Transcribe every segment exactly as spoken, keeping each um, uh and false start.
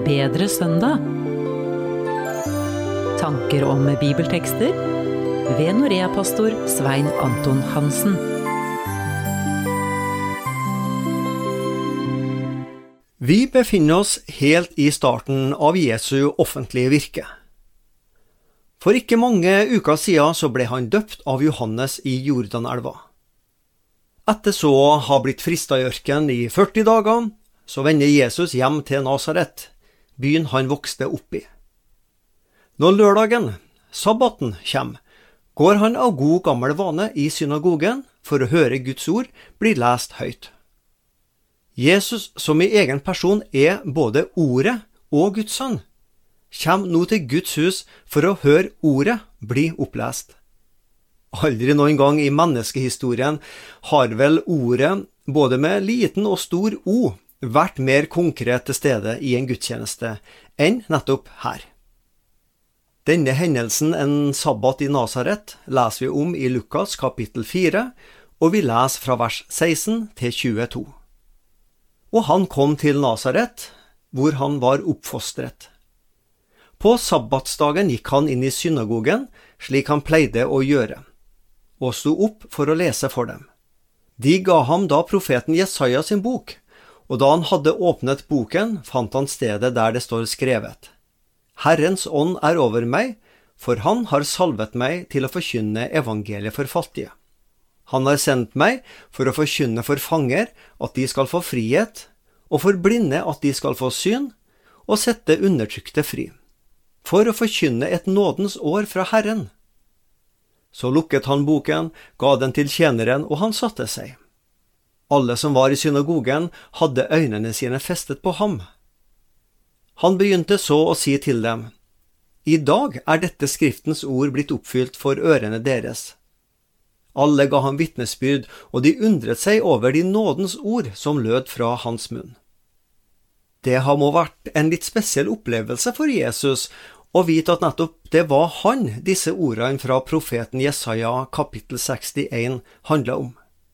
bedre søndag. Tanker om bibeltekster ved Norea-pastor Svein Anton Hansen. Vi befinner oss helt i starten av Jesu offentlige virke. For ikke mange uker siden så ble han døpt av Johannes i Jordanelva. Etter så å ha blitt fristet i ørkenen i førti dager, så vender Jesus hjem til Nazaret, byen han vokste opp i. Når lørdagen, sabbaten, kommer, går han av god gammel vane i synagogen for å høre Guds ord bli lest høyt. Jesus, som i egen person er både ordet og Guds sønn, kommer nå til Guds hus for å høre ordet bli opplest. Aldri noen gang i menneskehistorien har vel ordet, både med liten og stor O, vært mer konkret til stede i en gudstjeneste enn nettopp her. Denne hendelsen en sabbat i Nazaret leser vi om i Lukas kapittel fire, og vi leser fra vers seksten til tjueto. Og han kom til Nazaret, hvor han var oppfostret. På sabbatsdagen gikk han inn i synagogen, slik han pleide å gjøre, og sto opp for å lese for dem. De ga ham da profeten Jesaja sin bok, og da han hadde åpnet boken, fant han stedet der det står skrevet: Herrens ånd er over meg, for han har salvet meg til å forkynne evangeliet for fattige. Han har sendt meg for å forkynne for fanger at de skal få frihet, og for blinde at de skal få syn, og sette undertrykte fri, for å forkynne et nådens år fra Herren. Så lukket han boken, ga den til tjeneren, og han satte seg. Alle som var i synagogen hadde øynene sine festet på ham. Han begynte så å si til dem: I dag er dette skriftens ord blitt oppfylt for ørene deres. Alle ga ham vitnesbyrd, og de undret seg over de nådens ord som lød fra hans munn. Det har må vært en litt spesiell opplevelse for Jesus å vite at nettopp det var han disse ordene fra profeten Jesaja kapittel sekstien handlet om.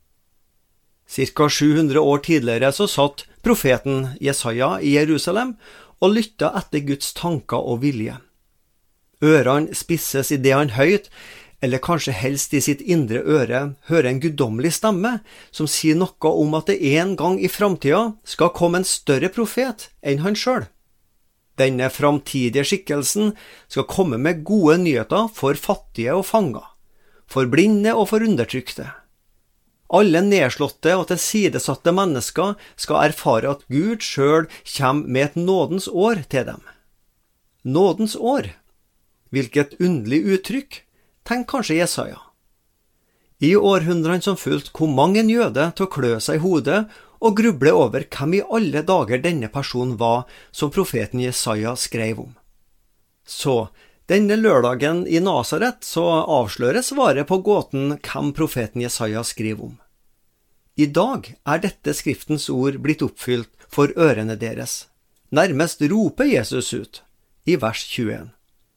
Cirka sju hundre år tidligere så satt profeten Jesaja i Jerusalem og lyttet etter Guds tanker og vilje. Ørene spisses i det han høyt, eller kanskje helst i sitt indre øre, hører en guddommelig stemme som sier noe om at det en gang i framtida skal komme en større profet enn han selv. Denne framtidige skikkelsen skal komme med gode nyheter for fattige og fanger, for blinde og for undertrykte. Alle nedslåtte og tilsidesatte mennesker skal erfare at Gud selv kommer med et nådens år til dem. Nådens år? Hvilket underlig uttrykk, tenk kanskje Jesaja. I århundrene som fulgt kom mange en jøde til å klø seg i hodet og gruble over hvem i alle dager denne personen var som profeten Jesaja skrev om. Så, denne lørdagen i Nazaret så avsløres svaret på gåten hvem profeten Jesaja skriver om. I dag er dette skriftens ord blitt oppfylt for ørene deres. Nærmest roper Jesus ut i vers tjueen.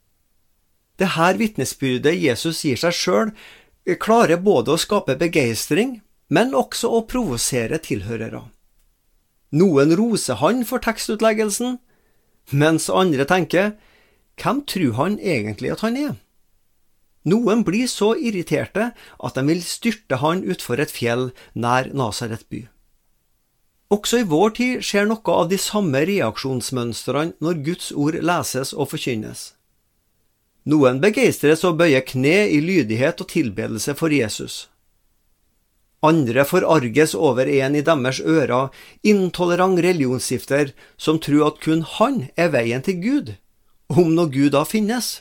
Det her vitnesbyrdet Jesus gir seg selv klarer både å skape begeistring, men også å provosere tilhørere. Noen roser han for tekstutleggelsen, mens andre tenker: hvem tror han egentlig at han er? Noen blir så irriterte at de vil styrte han utfor et fjell nær Nazaret by. Også i vår tid skjer noe av de samme reaksjonsmønstrene når Guds ord leses og forkynnes. Noen begeistres og bøyer kne i lydighet og tilbedelse for Jesus. Andre forarges over en i deres ører intolerant religionsskifter som tror at kun han er veien til Gud, om når Gud da finnes.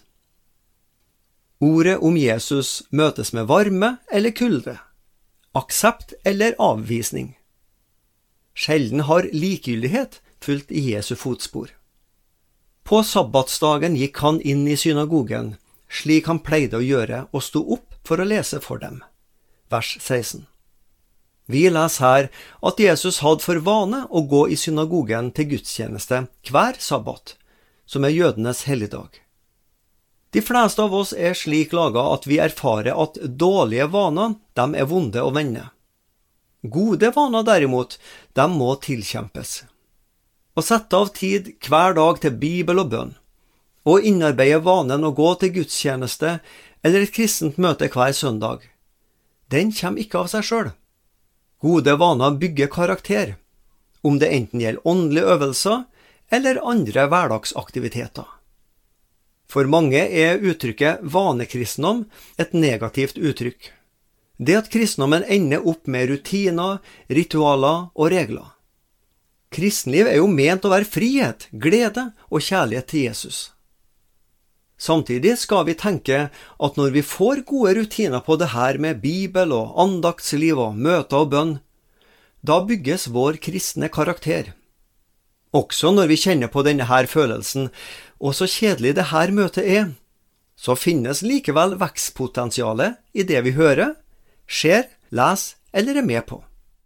Ordet om Jesus møtes med varme eller kulde, aksept eller avvisning. Sjelden har likegyldighet fulgt i Jesu fotspor. På sabbatsdagen gikk han inn i synagogen, slik han pleide å gjøre, og sto opp for å lese for dem. Vers seksten. Vi leser her at Jesus hadde for vane å gå i synagogen til gudstjeneste hver sabbat, som er jødenes helligdag. De fleste av oss er slik laget at vi erfarer at dårlige vaner, dem er vonde å vende. Gode vaner derimot, dem må tilkjempes. Å sette av tid hver dag til Bibel og bønn, og innarbeide vanen å gå til gudstjeneste eller et kristent møte hver søndag, den kommer ikke av seg selv. Gode vaner bygger karakter, om det enten gjelder åndelige øvelser eller andre hverdagsaktiviteter. For mange er uttrykket vanekristendom et negativt uttrykk. Det at kristendommen ender opp med rutiner, ritualer og regler. Kristenliv er jo ment å være frihet, glede og kjærlighet til Jesus. Samtidig skal vi tenke at når vi får gode rutiner på det her med Bibel og andaktsliv og møter og bønn, da bygges vår kristne karakter. Også når vi kjenner på denne her følelsen, og så kjedelig det her møtet er, så finnes likevel vekstpotensialet i det vi hører, ser, leser eller er med på.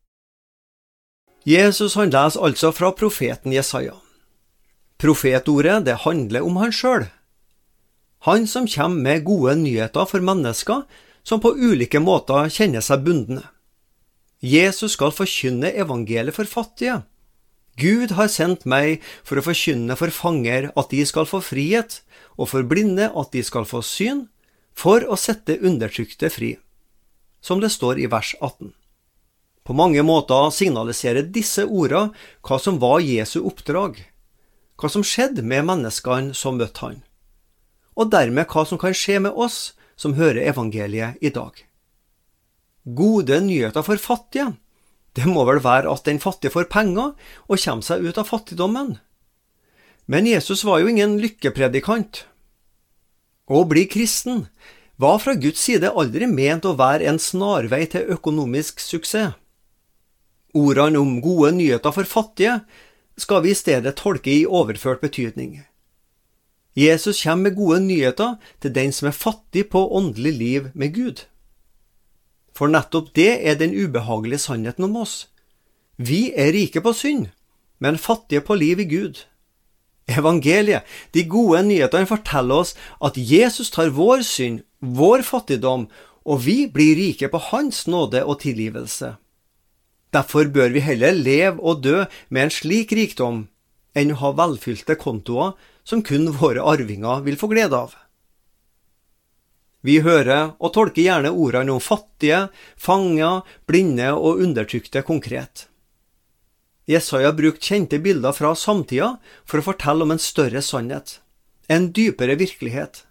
Jesus han leser altså fra profeten Jesaja. Profetordet det handler om han selv. Han som kommer med gode nyheter for mennesker som på ulike måter kjenner seg bundne. Jesus skal forkynne evangeliet for fattige. Gud har sendt meg for å forkynne for fanger at de skal få frihet, og for blinde at de skal få syn, for å sette undertrykte fri, som det står i vers atten. På mange måter signaliserer disse ordene hva som var Jesu oppdrag, hva som skjedde med menneskene som møtte han, og dermed hva som kan skje med oss som hører evangeliet i dag. Gode nyheter for fattige, det må vel være at den fattige får penger og kommer seg ut av fattigdommen. Men Jesus var jo ingen lykkepredikant. Å bli kristen var fra Guds side aldri ment å være en snarvei til økonomisk suksess. Ordene om gode nyheter for fattige skal vi i stedet tolke i overført betydning. Jesus kommer med gode nyheter til den som er fattig på åndelig liv med Gud. For nettopp det er den ubehagelige sannheten om oss. Vi er rike på synd, men fattige på liv i Gud. Evangeliet, de gode nyhetene forteller oss at Jesus tar vår synd, vår fattigdom, og vi blir rike på hans nåde og tilgivelse. Derfor bør vi heller leve og dø med en slik rikdom, enn å ha velfylte kontoer som kun våre arvinger vil få glede av. Vi hører og tolker gjerne ordene om fattige, fanger, blinde og undertrykte konkret. Jesaja brukte kjente bilder fra samtida for å fortelle om en større sannhet, en dypere virkelighet.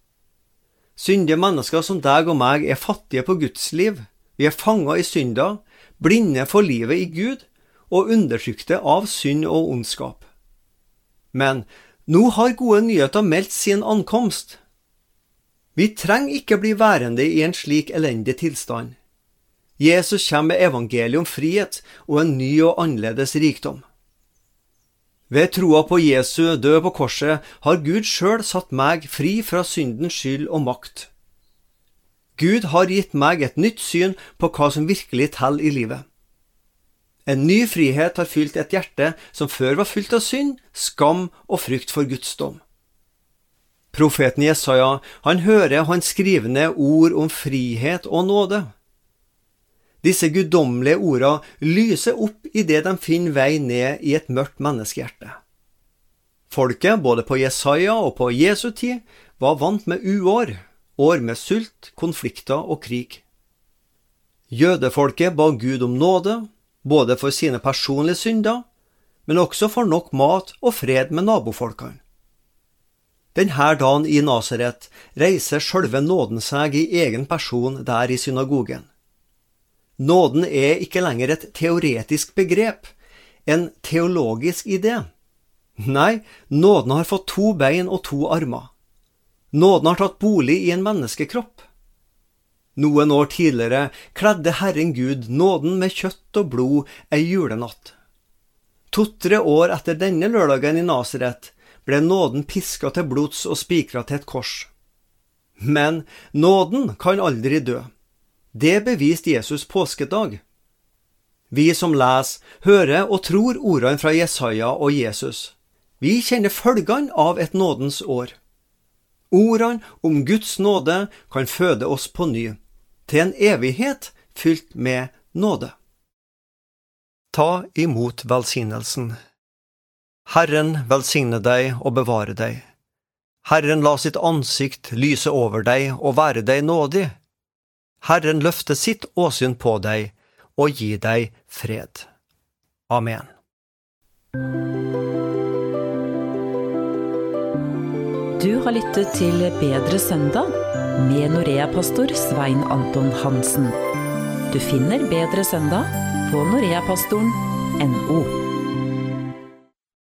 Syndige mennesker som deg og meg er fattige på Guds liv, vi er fanget i synda, blinde for livet i Gud og undertrykte av synd og ondskap. Men nå har gode nyheter meldt sin ankomst. Vi trenger ikke bli værende i en slik elendig tilstand. Jesus kommer med evangeliet om frihet og en ny og annerledes rikdom. Ved troa på Jesu død på korset har Gud selv satt meg fri fra syndens skyld og makt. Gud har gitt meg et nytt syn på hva som virkelig teller i livet. En ny frihet har fylt et hjerte som før var fylt av synd, skam og frykt for Guds dom. Profeten Jesaja, han hører hans skrivende ord om frihet og nåde. Disse guddommelige ordene lyser opp i det de finner vei ned i et mørkt menneskehjerte. Folket, både på Jesaja og på Jesu tid, var vant med uår, år med sult, konflikter og krig. Jødefolket ba Gud om nåde, både for sine personlige synder, men også for nok mat og fred med nabofolkene. Denne dagen i Nasaret reiser selve nåden seg i egen person der i synagogen. Nåden er ikke lenger et teoretisk begrep, en teologisk idé. Nei, nåden har fått to bein og to armer. Nåden har tatt bolig i en menneskekropp. Noen år tidligere kledde Herren Gud nåden med kjøtt og blod ei julenatt. To-tre år etter denne lørdagen i Nasaret ble nåden pisket til blods og spikret til et kors. Men nåden kan aldri dø. Det beviste Jesus påskedag. Vi som leser, hører og tror ordene fra Jesaja og Jesus. Vi kjenner følgene av et nådens år. Ordene om Guds nåde kan føde oss på ny, til en evighet fylt med nåde. Ta imot velsignelsen. Herren velsigne deg og bevare deg. Herren la sitt ansikt lyse over deg og være deg nådig. Herren løfte sitt åsyn på deg og gi deg fred. Amen. Du har lyttet til Bedre søndag med Norea-pastor Svein Anton Hansen. Du finner Bedre søndag på noreapastoren punktum no.